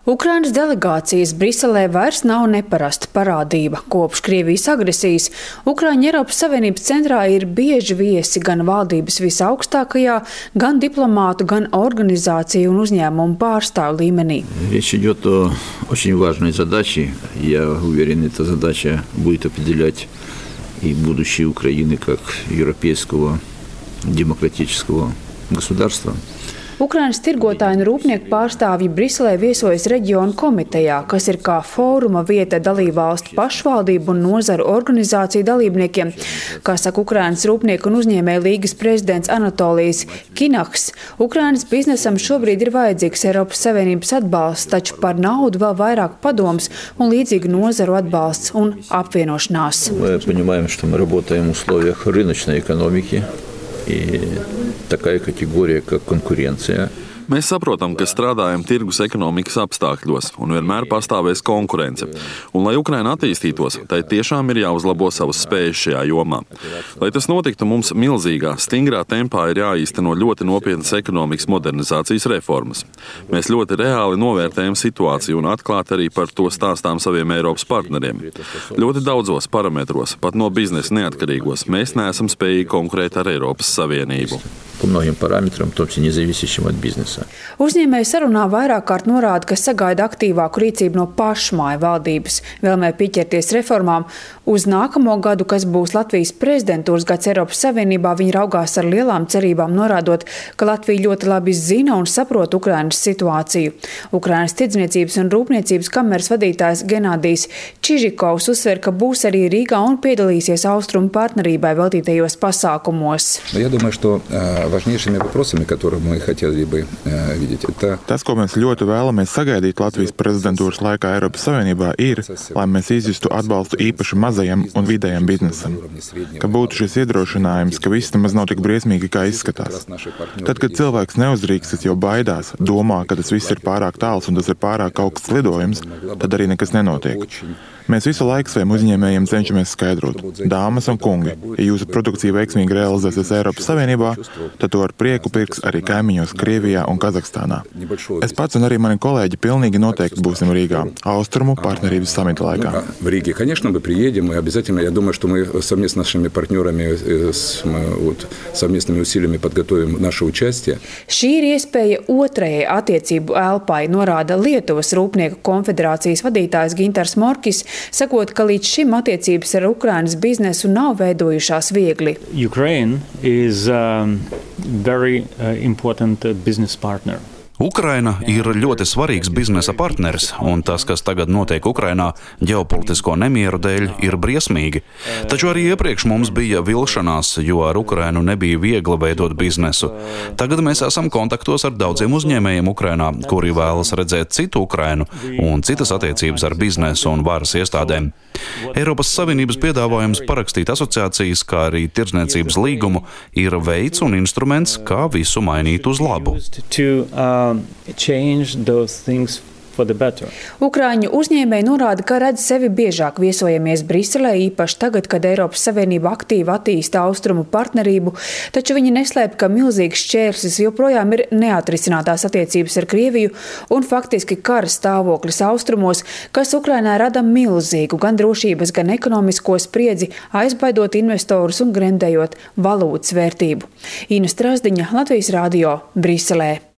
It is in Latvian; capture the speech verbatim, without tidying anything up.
Ukrainas delegācijas Briselē vairs nav neparasta parādība. Kopš Krievijas agresijas Ukraiņu Eiropas Savienības centrā ir bieži viesi gan valdības visaugstākajā, gan diplomātu, gan organizāciju un uzņēmumu pārstāvu līmenī. Речь идет о очень важной задаче. Я уверен, эта задача будет определять и будущее Украины как европейского демократического государства. Ukrainas tirgotāju un rūpnieku pārstāvji Briselē viesojas reģionu komitejā, kas ir kā fóruma vieta dalībvalstu pašvaldību un nozaru organizāciju dalībniekiem. Kā saka Ukrainas rūpnieku un uzņēmēju līgas prezidents Anatolijs Kinahs, Ukrainas biznesam šobrīd ir vajadzīgs Eiropas Savienības atbalsts, taču par naudu vēl vairāk padoms un līdzīgu nozaru atbalsts un apvienošanās. Мы понимаем, что мы работаем в условиях рыночной экономики. И такая категория, как конкуренция. Mēs saprotam, ka strādājam tirgus ekonomikas apstākļos un vienmēr pastāvēs konkurence. Un, lai Ukraina attīstītos, tai tiešām ir jāuzlabo savas spējas šajā jomā. Lai tas notiktu, mums milzīgā, stingrā tempā ir jāīsteno ļoti nopietnas ekonomikas modernizācijas reformas. Mēs ļoti reāli novērtējam situāciju un atklāti arī par to stāstām saviem Eiropas partneriem. Ļoti daudzos parametros, pat no biznesa neatkarīgos, mēs neesam spējīgi konkurēt ar Eiropas Savienību. По многим параметрам, в том числе независящим от бизнеса. Uzņēmēji sarunā vairāk kārt norāda, ka sagaida aktīvāku rīcību no pašmāju valdības, vēlmē pieķerties reformām. Uz nākamo gadu, kas būs Latvijas prezidentūras gads Eiropas Savienībā, viņi raugās ar lielām cerībām, norādot, ka Latvija ļoti labi zina un saprot Ukrainas situāciju. Ukrainas tirdzniecības un rūpniecības kameras vadītājs Genādijs Čižikovs uzsver, ka būs arī Rīgā un piedalīsies austrumu partnerībai veltītajos pasākumos. Я думаю, что важнейшими вопросами, которые мы хотели бы видеть, это... Tas, ko mēs ļoti vēlamies sagaidīt Latvijas prezidentūras laikā Eiropas Savienībā, ir, lai mēs izjustu atbalstu īpaši mazajam un vidējam biznesam. Ka būtu šis iedrošinājums, ka viss nemaz nav tik briesmīgi, kā izskatās. Tad, kad cilvēks neuzdrīkstas, jau baidās, domā, ka tas viss ir pārāk tāls un tas ir pārāk augsts lidojums, tad arī nekas nenotiek. Mēs visu laiku saviem uzņēmējiem cenšamies skaidrot. Dāmas un kungi, ja jūsu produkcija veiksmīgi realizēsies Eiropas Savienībā, tad to ar prieku pirks arī kaimiņos Krievijā un Kazahstānā. Es pats un arī mani kolēģi pilnīgi noteikti būsim Rīgā, Austrumu partnerības samita laikā. В Риге, конечно, мы приедем, и обязательно, я думаю, что мы совместно с нашими партнерами, с вот, совместными усилиями подготовим наше участие. Šī ir iespēja otrajai attiecību elpai, norāda Lietuvas Rūpnieku konfederācijas vadītājs Gintars Morkis, sakot, ka līdz šim attiecības ar Ukrainas biznesu nav veidojušās viegli. Ukraine is a very uh, important uh, business partner. Ukraina ir ļoti svarīgs biznesa partneris, un tas, kas tagad notiek Ukrainā ģeopolitisko nemieru dēļ, ir briesmīgi. Taču arī iepriekš mums bija vilšanās, jo ar Ukrainu nebija viegli veidot biznesu. Tagad mēs esam kontaktos ar daudziem uzņēmējiem Ukrainā, kuri vēlas redzēt citu Ukrainu un citas attiecības ar biznesu un varas iestādēm. Eiropas Savienības piedāvājums parakstīt asociācijas, kā arī tirdzniecības līgumu, ir veids un instruments, kā visu mainīt uz labu. Change those things for the better. Ukraiņu uzņēmēji norāda, ka redz sevi biežāk viesojamies Briselē, īpaši tagad, kad Eiropas Savienība aktīvi attīsta austrumu partnerību, taču viņi neslēp, ka milzīgs šķērslis joprojām ir neatrisinātās attiecības ar Krieviju un faktiski kara stāvoklis austrumos, kas Ukrainā rada milzīgu gan drošības, gan ekonomisko spriedzi, aizbaidot investorus un grendējot valūtas vērtību. Ina Strazdiņa, Latvijas radio, Briselē.